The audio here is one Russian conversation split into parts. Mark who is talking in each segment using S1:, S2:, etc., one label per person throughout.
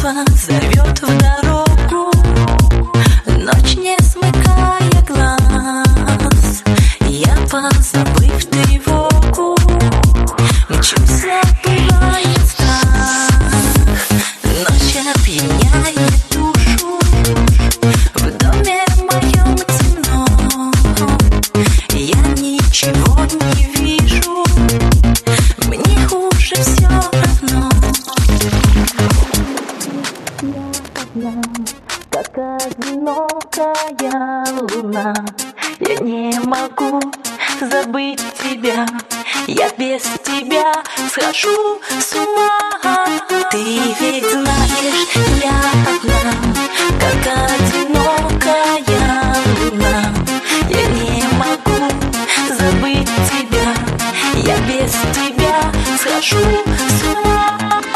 S1: позовет в дорогу, ночь не смыкая глаз. Я, позабыв тревогу, мчусь, забывая страх. Ночь опьяняет душу, в доме моем темно. Я ничего не вижу, мне хуже все равно. Как одинокая луна, я не могу забыть тебя. Я без тебя схожу с ума. Ты ведь знаешь, я одна, как одинокая луна. Я не могу забыть тебя. Я без тебя схожу с ума.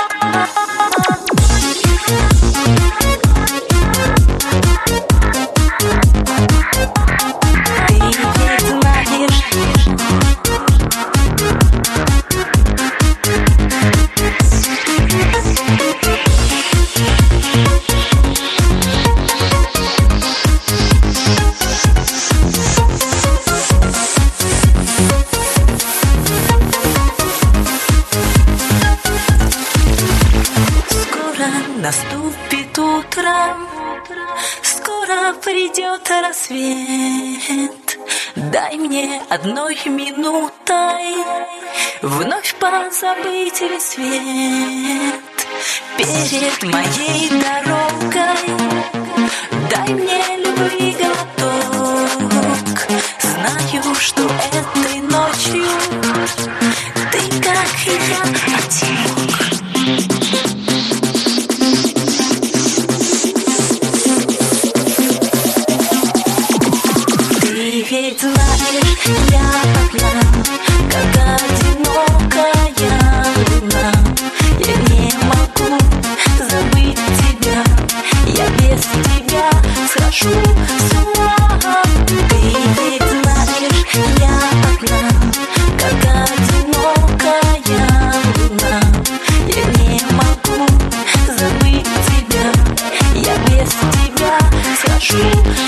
S1: Наступит утро, скоро придет рассвет. Дай мне одной минутой вновь позабыть весь свет. Перед моей дорогой дай мне любви глоток. Знаю, что этой ночью ты, как и я, одинок. Ведь знаешь, я одна, как одинокая луна. Я не могу забыть тебя. Я без тебя схожу с ума. Ты ведь знаешь, я одна, как одинокая луна. Я не могу забыть тебя. Я без тебя схожу.